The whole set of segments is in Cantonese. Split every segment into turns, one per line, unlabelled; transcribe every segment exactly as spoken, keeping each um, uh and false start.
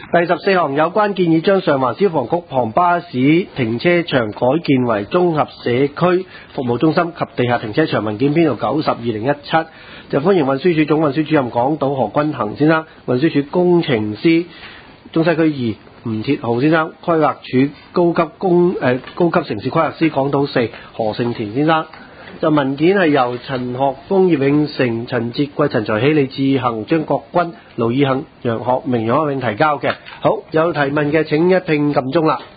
第十四項有關建議將上環消防局旁巴士停車場改建為綜合社區服務中心及地下停車場，文件編號九十二零一七，就歡迎運輸署總運輸主任港島何君衡先生、運輸署工程師中西區二吳鐵豪先生、規劃署高級工誒、呃、高級城市規劃師港島四何勝田先生。就文件係由陳學峰、葉永成、陳哲貴、陳才希、李志恒、張國軍、盧以恆、楊學明、楊學永提交嘅。好，有提問嘅請一併撳鐘啦。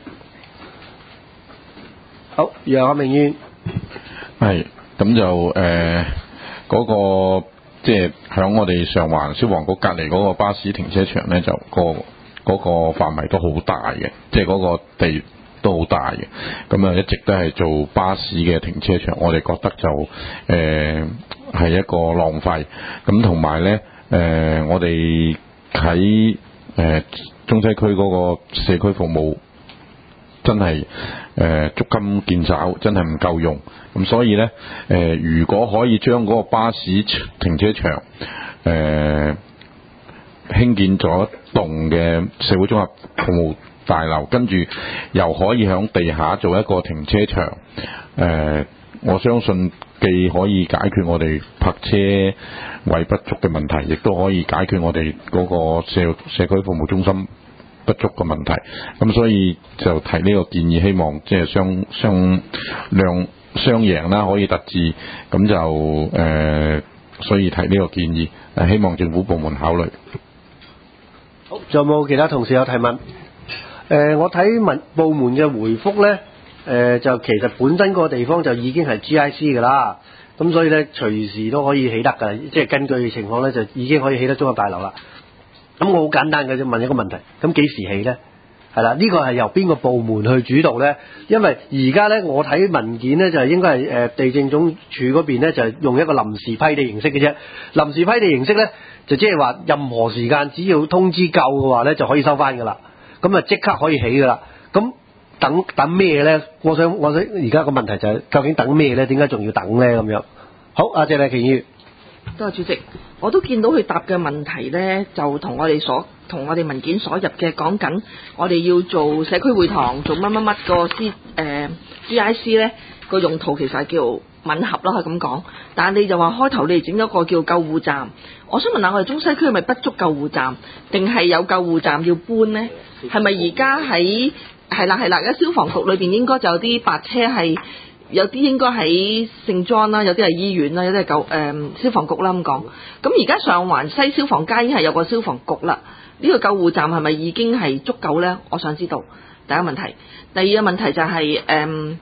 好，楊學明議員。
係，咁就誒嗰、呃那個即係響我哋上環消防局隔離嗰個巴士停車場咧，就、那個嗰、那個範圍都好大嘅，即係嗰個地都好大嘅，咁啊一直都係做巴士嘅停車場，我哋覺得就誒係、呃、一個浪費。咁同埋咧誒，我哋喺誒中西區嗰個社區服務真係誒捉襟見肘，真係唔夠用。咁所以咧誒、呃，如果可以將嗰個巴士停車場誒、呃、興建咗一棟嘅社會綜合服務大樓，跟住又可以響地下做一個停車場，誒、呃，我相信既可以解決我哋泊車位不足嘅問題，亦都可以解決我哋嗰個社社區服務中心不足嘅問題。咁所以就提呢個建議，希望即係雙雙兩雙贏啦，可以達至。咁就誒、呃，所以提呢個建議，誒，希望政府部門考慮。
好，仲有冇其他同事有提問？誒、呃，我睇文部門嘅回覆呢，誒、呃、就其實本身個地方就已經係 G I C 㗎啦，咁所以呢，隨時都可以起得㗎，即係根據情況呢，就已經可以起得綜合大樓啦。咁我好簡單嘅啫，問一個問題，咁幾時起呢？係啦，呢、這個係由邊個部門去主導呢？因為而家呢，我睇文件呢，就應該係誒地政總署嗰邊呢，就係用一個臨時批地形式嘅啫。臨時批地形式呢，就即係話任何時間只要通知夠嘅話呢，就可以收翻㗎啦。咁啊即刻可以起㗎啦。咁等等咩呢？我想我想而家個問題就係、是、究竟等咩呢？點解仲要等呢？咁樣。好，阿謝麗瓊議員。
多謝主席，我都見到佢答嘅問題呢，就同我哋所同我哋文件所入嘅講緊，我哋要做社區會堂，做乜乜乜個 C 誒 G I C 呢個用途其實係叫吻合咯，係咁講。但係你就話開頭你哋整咗個叫救護站，我想問下我哋中西區係咪不足救護站，定係有救護站要搬呢？係咪而家喺係啦係啦，而家消防局裏邊應該就有啲白車係。有啲應該喺聖莊啦，有啲係醫院啦，有啲係救誒消防局啦咁講。咁而家上環西消防街已經係有個消防局啦。呢、這個救護站係咪已經係足夠呢？我想知道。第一個問題，第二個問題就係、是、誒、嗯、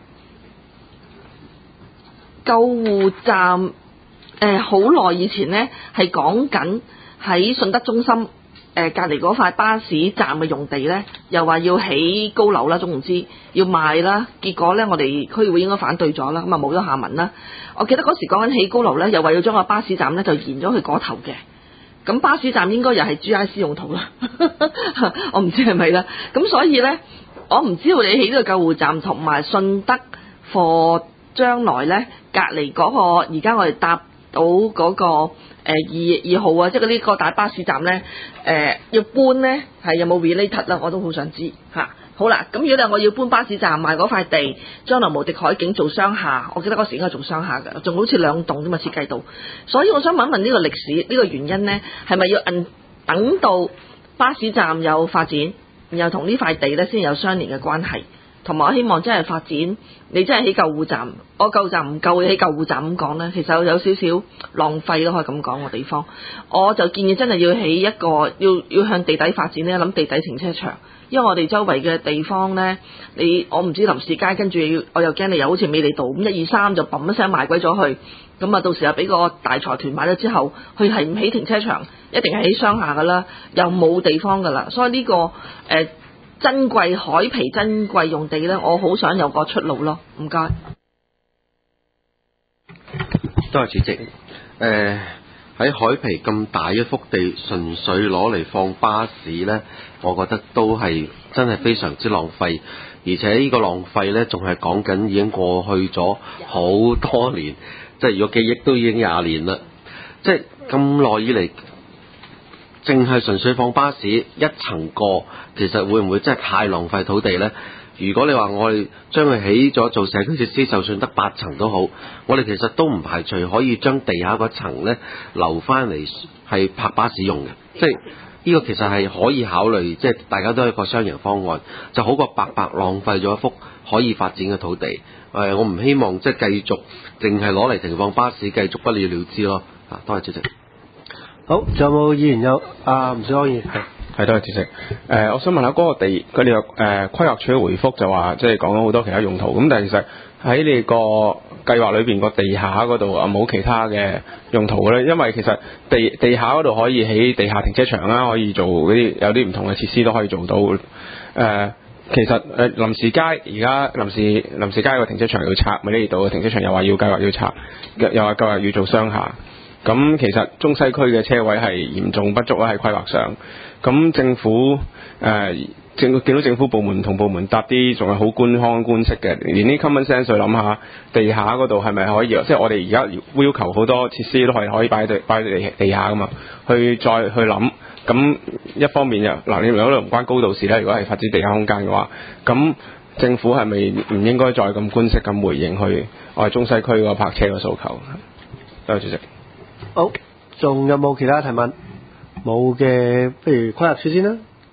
救護站誒好耐以前呢係講緊喺順德中心。誒隔離嗰塊巴士站嘅用地呢，又話要起高樓啦，總唔知要賣啦。結果呢，我哋區議會應該反對咗啦，咁啊冇咗下文啦。我記得嗰時講緊起高樓呢，又話要將個巴士站呢就延咗去嗰頭嘅。咁巴士站應該又係 G I C 用途啦，我唔知係咪啦。咁所以呢，我唔知道你起呢個救護站同埋順德貨將來呢隔離嗰個，而家我哋搭到嗰、嗰個。誒二二號啊，即係嗰啲個大巴士站呢，誒、呃、要搬呢，係有冇 related 啦？我都好想知嚇。好啦，咁如果你話我要搬巴士站賣嗰塊地，將來無敵海景做商廈，我記得嗰時應該做商廈㗎，仲好似兩棟啫嘛設計到。所以我想問一問呢個歷史，呢、呢個原因呢，係咪要等等到巴士站有發展，然後同呢塊地呢先有相連嘅關係？同埋我希望真係發展，你真係起救護站，我救護站唔夠，你起救護站咁講呢，其實有少少浪費咯，可以咁講個地方。我就建議真係要起一個，要要向地底發展呢，諗地底停車場，因為我哋周圍嘅地方呢，你我唔知林士街跟住我又驚你又好似美利道咁一二三就砰一聲賣鬼咗去，咁啊到時又俾個大財團買咗之後，佢係唔起停車場，一定係起商廈噶啦，又冇地方噶啦，所以呢、這個誒。呃珍貴海皮珍貴用地呢，我好想有個出路咯，唔該。
多謝主席。誒、呃、喺海皮咁大一幅地，純粹攞嚟放巴士呢，我覺得都係真係非常之浪費，而且呢個浪費呢，仲係講緊已經過去咗好多年，即係如果記憶都已經廿年啦，即係咁耐以嚟。 淨係純粹放巴士一層過，其實會唔會真係太浪費土地呢？如果你話我哋將佢起咗做社區設施，就算得八層都好，我哋其實都唔排除可以將地下嗰層呢留翻嚟係泊巴士用嘅，即係呢個其實係可以考慮，即係大家都係一個雙贏方案，就好過白白浪費咗一幅可以發展嘅土地。誒、呃，我唔希望即係繼續淨係攞嚟停放巴士，繼續不了了之咯。啊，多謝主席。
好，仲有冇議員有啊？吳小康議員係。
係，多謝主席。誒、呃，我想問下嗰個地，佢哋個誒規劃署嘅回覆就話，即係講咗好多其他用途。咁但係其實喺你個計劃裏邊個地下嗰度啊，冇其他嘅用途嘅咧。因為其實地地下嗰度可以起地下停車場啦，可以做嗰啲有啲唔同嘅設施都可以做到。誒、呃，其實誒臨時街而家臨時臨時街個停車場要拆，咪呢度嘅停車場又話要計劃要拆，又話計劃要做商廈。咁其實中西區嘅車位係嚴重不足啦，喺規劃上。咁政府誒政見到政府部門同部門搭啲仲係好官腔官式嘅，連啲 common sense 去諗下地下嗰度係咪可以？即係我哋而家要求好多設施都係可以擺喺擺喺地地下噶嘛，去再去諗。咁一方面又嗱，你如果唔關高度事咧，如果係發展地下空間嘅話，咁政府係咪唔應該再咁官式咁回應去我哋中西區嗰個泊車嘅訴求？多謝主席。
好，仲有冇其他提問？冇嘅，不如規劃署先啦。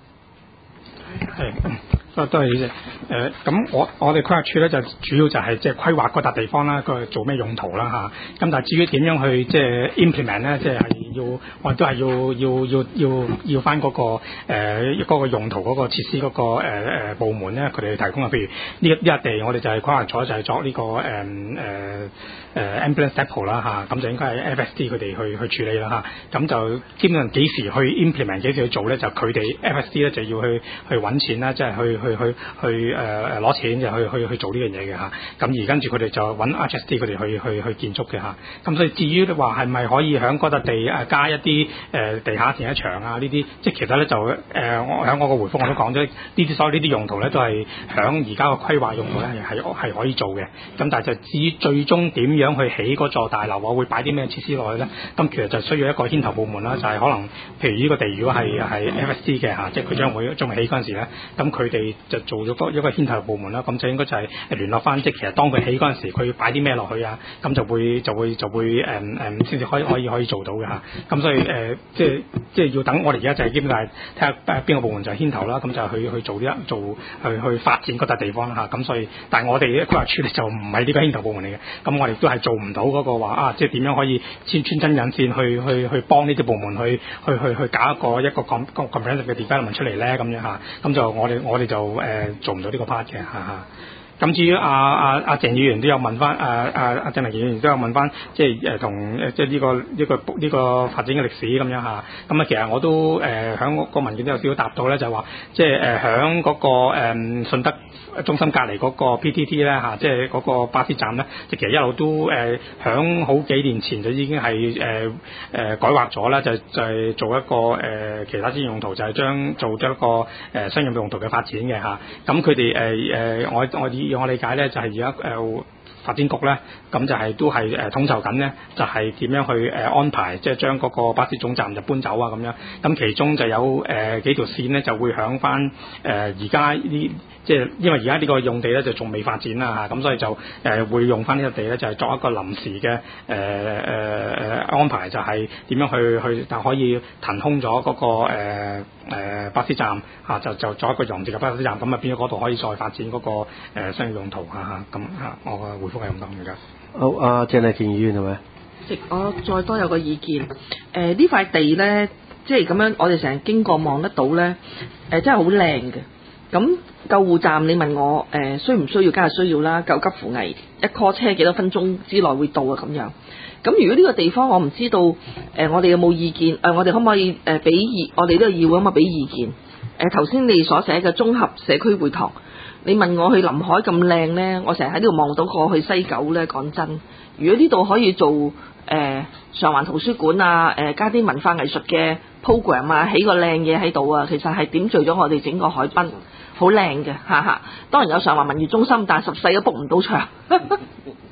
係，多謝主席。誒，咁我我哋規劃署咧就主要就係即係規劃嗰笪地方啦，佢做咩用途啦嚇。咁但係至於點樣去即係 implement 咧，即係要我哋都係要要要要要翻嗰個誒嗰個用途嗰個設施嗰個誒誒部門咧，佢哋去提供啊。譬如呢一呢一地，我哋就係規劃咗就係作呢個誒誒誒 ambulance depot 啦嚇，咁就應該係 F S D 佢哋去去處理啦嚇。咁就基本上幾時去 implement 幾時去做咧，就佢哋 F S D 咧就要去去揾錢啦，即係去去去去誒誒攞錢就去去去做呢樣嘢嘅嚇。咁而跟住佢哋就揾 R S D 佢哋去去去建築嘅嚇。咁所以至於你話係咪可以喺嗰笪地誒加一啲誒、呃、地下停車場啊呢啲，即係其實咧就誒、呃、我喺我個回覆我都講咗，呢啲所有呢啲用途咧都係喺而家個規劃用途咧係係可以做嘅。咁但係就至於最終點樣去起嗰座大樓啊，會擺啲咩設施落去咧？咁其實就需要一個牽頭部門啦，就係、是、可能譬如呢個地如果係係 F S D 嘅嚇，即係佢將會將會起嗰陣時咧，咁佢哋就做咗一個牽頭部門啦。咁就應該就係聯絡翻，即係其實當佢起嗰陣時，佢要擺啲咩落去啊？咁就會就會就會誒誒先至可以可以可以做到嘅嚇。咁所以誒、呃，即係即係要等我哋而家就係基本上係睇下邊個部門就係牽頭啦。咁就去去做啲做去去發展嗰笪地方啦嚇。咁所以，但係我哋規劃處理就唔係呢個牽頭部門嚟嘅。咁我哋都係做唔到嗰個話啊，即係點樣可以穿穿針引線去去去幫呢啲部門去去去去搞一個一個 comprehensive 嘅 development 出嚟咧咁樣嚇。咁就我哋我哋就誒、呃、做唔到呢個 part 嘅嚇嚇。咁至於阿阿阿鄭議員都有問翻，誒誒阿鄭明議員都有問翻，即係誒同誒即係呢個呢、這個呢、這個發展嘅歷史咁樣嚇。咁啊，其實我都誒響個文件都有少少答到咧，就係話即係誒響嗰個誒、呃、順德中心隔離嗰個 P T T 咧嚇，即係嗰個巴士站咧，即係其實一路都誒響、呃、好幾年前就已經係誒誒改劃咗啦，就就係做一個誒、呃、其他專用途，就係、是、將做咗一個誒、呃、商業用途嘅發展嘅嚇。咁佢哋誒誒我我以我理解咧，就係而家誒發展局咧，咁就係都係誒統籌緊咧，就係點樣去誒安排，即係將嗰個巴士總站就搬走啊咁樣。咁其中就有誒、呃、幾條線咧，就會響翻誒而家呢，即係因為而家呢個用地咧就仲未發展啦嚇，咁所以就誒、呃、會用翻呢個地咧，就係、是、作一個臨時嘅誒誒誒安排，就係點樣去去就可以騰空咗嗰、那個誒、呃呃、巴士站嚇、啊，就就作一個臨時嘅巴士站，咁啊變咗嗰度可以再發展嗰、那個、呃、商業用途嚇嚇咁嚇，我嘅回覆係咁多嘅。
好，阿、啊、鄭麗瓊議員係咪？
我再多有個意見，誒、呃、呢塊地咧，即係咁樣，我哋成日經過望得到咧，誒、呃、真係好靚嘅。咁救護站，你問我誒、呃、需唔需要？梗係需要啦，救急扶危，一 call 車幾多分鐘之內會到啊咁樣。咁如果呢個地方我唔知道，誒、呃、我哋有冇意見？誒、呃、我哋可唔可以誒俾意？我哋呢個議會可唔可以俾意見？誒頭先你所寫嘅綜合社區會堂，你問我去臨海咁靚呢，我成日喺呢度望到過去西九呢。講真，如果呢度可以做誒、呃、上環圖書館啊，誒、呃、加啲文化藝術嘅 program 啊，起個靚嘢喺度啊，其實係點綴咗我哋整個海濱，好靚嘅，哈哈。當然有上環文娛中心，但係十世都 book 唔到場。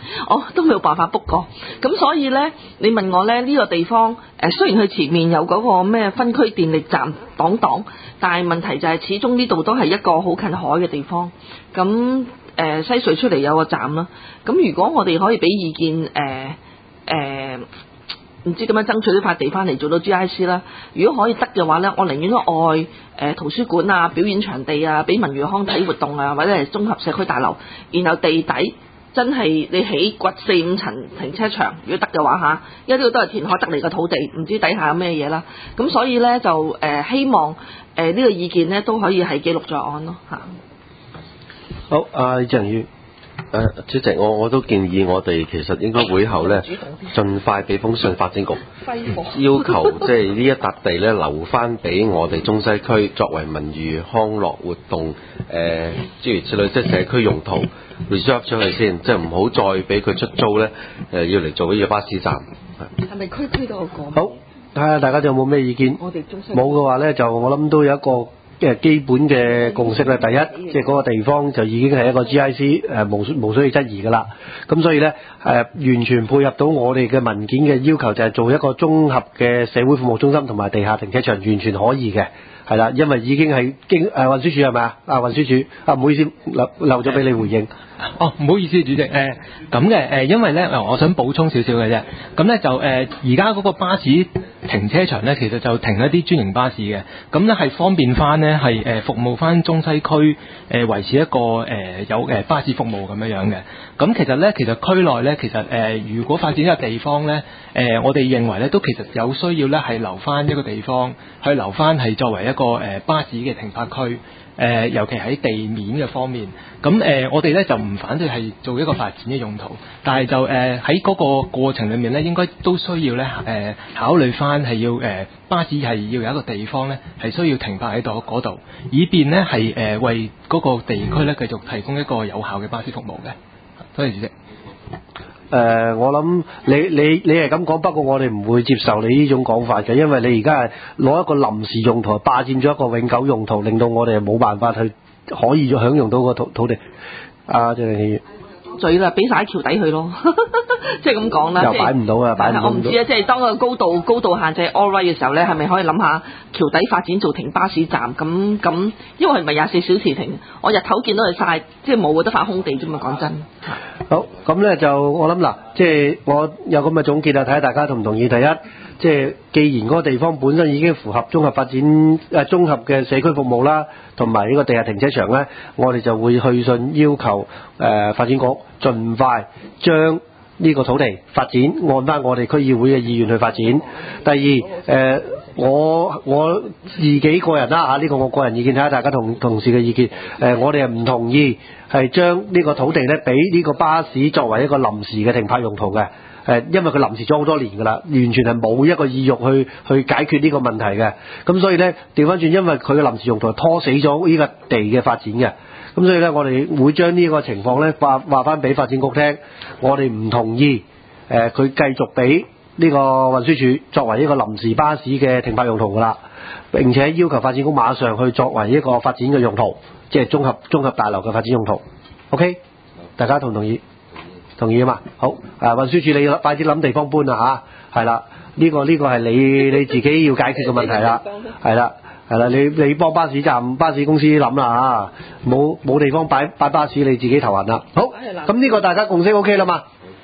我都冇辦法 book 過。咁所以呢，你問我呢，呢、呢個地方誒、呃，雖然佢前面有嗰個咩分區電力站擋擋，但係問題就係始終呢度都係一個好近海嘅地方。咁誒、呃、西隧出嚟有個站啦。咁如果我哋可以俾意見誒誒。呃呃唔知點樣爭取呢塊地翻嚟做到 G I C 啦。如果可以得嘅話呢，我寧願都愛誒、呃、圖書館啊、表演場地啊、俾文娛康體活動啊，或者係綜合社區大樓，然後地底真係你起掘四五層停車場，如果得嘅話嚇，因為呢個都係填海得嚟嘅土地，唔知底下有咩嘢啦。咁所以呢，就誒、呃、希望誒呢、呃呢個意見呢都可以係記錄在案咯嚇。
好，阿李志恒議員。
誒、呃，主席，我我都建議我哋其實應該會後咧，盡快俾封信發展局，要求即係呢一笪地咧留翻俾我哋中西區作為文娛康樂活動誒諸如此類，即係社區用途 reserve 出去先，即係唔好再俾佢出租咧誒、呃，要嚟做呢個巴士站。
係咪區區都有講？
好，睇下大家仲有冇咩意見？
我哋中西
冇嘅話咧，就我諗都有一個。嘅基本嘅共識咧，第一，即係嗰個地方就已經係一個 G I C 誒無無需要質疑㗎啦。咁所以咧誒、呃、完全配合到我哋嘅文件嘅要求，就係做一個綜合嘅社會服務中心同埋地下停車場，完全可以嘅。係啦，因為已經係經誒運輸署係咪啊？啊運輸署啊，唔好意思，漏漏咗俾你回應。
哦，唔好意思，主席，誒咁嘅誒，因為咧，我想補充少少嘅啫。咁咧就誒，而家嗰個巴士停車場咧，其實就停一啲專營巴士嘅，咁咧係方便翻咧，係誒服務翻中西區誒、呃、維持一個誒、呃、有誒巴士服務咁樣樣嘅。咁其實咧，其實區內咧，其實誒、呃、如果發展一個地方咧，誒、呃、我哋認為咧，都其實有需要咧，係留翻一個地方去留翻係作為一個誒、呃、巴士嘅停泊區。誒、呃，尤其喺地面嘅方面，咁誒、呃，我哋咧就唔反對係做一個發展嘅用途，但係就誒喺嗰個過程裡面咧，應該都需要咧誒、呃、考慮翻係要誒、呃、巴士係要有一個地方咧係需要停泊喺度嗰度，以便咧係誒為嗰個地區咧繼續提供一個有效嘅巴士服務嘅。多謝主席。
誒、呃，我諗你你你係咁講，不過我哋唔會接受你呢種講法嘅，因為你而家係攞一個臨時用途霸佔咗一個永久用途，令到我哋冇辦法去可以享用到個土土地。啊，謝議員。
嘴啦，俾晒橋底佢咯，即係咁講啦。
又擺唔到啊，擺唔到。
我唔知啊，即係當個高度高度限制 all right 嘅時候咧，係咪可以諗下橋底發展做停巴士站？咁咁，因為係咪廿四小時停？我日頭見到佢晒，即係冇得發空地啫嘛。講真。
好，咁咧就我諗嗱，即係我有咁嘅總結啊，睇下大家同唔同意。第一，即係既然嗰個地方本身已經符合綜合發展誒綜合嘅社區服務啦，同埋呢個地下停車場咧，我哋就會去信要求誒、呃、發展局盡快將呢個土地發展按翻我哋區議會嘅意願去發展。第二，誒、呃、我我自己個人啦嚇，呢、這個我個人意見，睇下大家同同事嘅意見。誒、呃，我哋係唔同意係將呢個土地咧俾呢個巴士作為一個臨時嘅停泊用途嘅。誒，因為佢臨時咗好多年㗎啦，完全係冇一個意欲去去解決呢個問題嘅。咁所以咧，調翻轉，因為佢嘅臨時用途拖死咗呢個地嘅發展嘅。咁所以咧，我哋會將呢個情況咧話話翻俾發展局聽，我哋唔同意誒佢繼續俾呢個運輸署作為一個臨時巴士嘅停泊用途㗎啦。並且要求發展局馬上去作為一個發展嘅用途，即係綜合綜合大樓嘅發展用途。OK， 大家同唔同意？同意啊嘛，好，誒運輸署你快啲諗地方搬啦嚇，係啦，呢個呢個係你你自己要解決嘅問題啦，係啦係啦，你你幫巴士站巴士公司諗啦嚇，冇冇地方擺擺巴士你自己頭痕啦，好，咁呢個大家共識 OK 啦嘛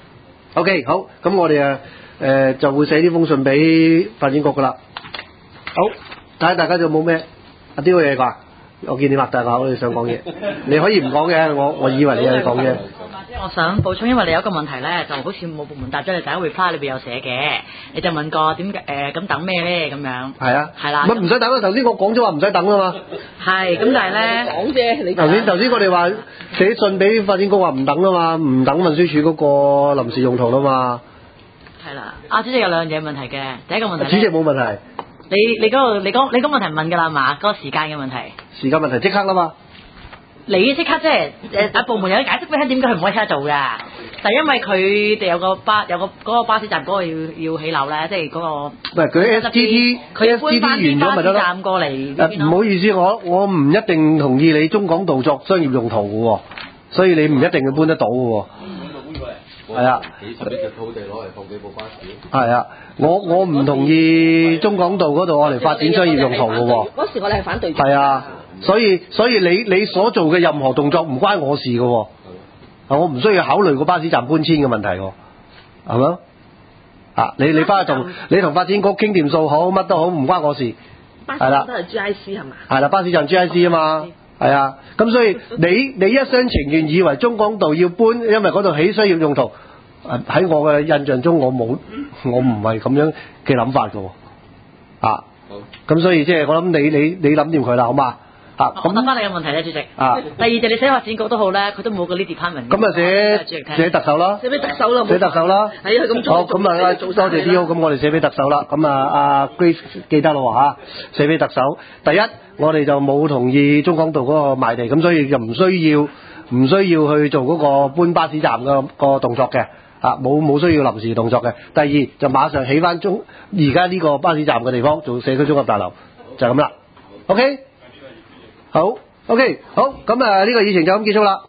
，OK 好，咁我哋誒誒就會寫呢封信俾發展局噶啦，好，睇下大家仲有冇咩啊啲嘢啩？我見你擘大口，你想講嘢，你可以唔講嘅，我我以為你有嘢講嘅。
我想補充，因為你有一個問題咧，就好似冇部門答咗你，第一 reply 裏邊有寫嘅，你就問過點誒咁等咩咧咁樣？係
啊，
係啦。
乜唔使等啊？頭先我講咗話唔使等啊嘛。
係，咁但係咧
講啫，你
頭先頭先我哋話寫信俾發展局話唔等啊嘛，唔等運輸署嗰個臨時用途啦嘛。
係啦，阿主席有兩樣嘢問題嘅，第一個問題。
主席冇問題。
你你嗰個你講你嗰問題問㗎啦嘛，嗰個時間嘅問題。
時間問題即刻啦嘛。
你即刻即係誒啊部門有啲解釋俾佢點解佢唔可以即刻做㗎？就因為佢哋有個巴有個嗰個巴士站嗰個要要起樓咧，即係嗰個。唔
係佢 S T T
佢要搬翻啲巴士站過嚟。誒
唔好意思，我我唔一定同意你中港道作商業用途嘅喎，所以你唔一定要搬得到嘅喎。 係啊，
幾十億嘅土地攞嚟放幾部巴士。
係啊，我我唔同意中港道嗰度我嚟發展商業用途嘅喎。
嗰時我哋係反對。
係啊，所以所以你你所做嘅任何動作唔關我事嘅喎。啊，我唔需要考慮個巴士站搬遷嘅問題喎，係咪？啊，你你翻去同你同發展局傾掂數好，乜都好，唔關我事。
巴士站都係 G I C 係嘛？
係啦，巴士站 G I C 啊嘛。係啊，咁所以你你一廂情願以為中港道要搬，因為嗰度起商業用途，喺我嘅印象中我冇，我唔係咁樣嘅諗法嘅喎，啊，咁所以即係我諗你你你諗掂佢啦，好嘛？啊，
我答翻你嘅問題咧，主席。
啊，
第二就你寫發展局都好咧，佢都冇個呢 department。
咁啊寫寫特首啦，
寫俾特首啦，
寫特首啦。
係啊，咁
好，咁啊多謝 D O，咁我哋寫俾特首啦。咁啊阿 Grace 記得咯嚇，寫俾特首。第一，我哋就冇同意中港道嗰個賣地，咁所以就唔需要唔需要去做嗰個搬巴士站嘅個動作嘅，啊冇冇需要臨時動作嘅。第二就馬上起翻中而家呢個巴士站嘅地方做社區綜合大樓，就係咁啦。OK，好 OK，好，咁啊呢個議程就咁結束啦。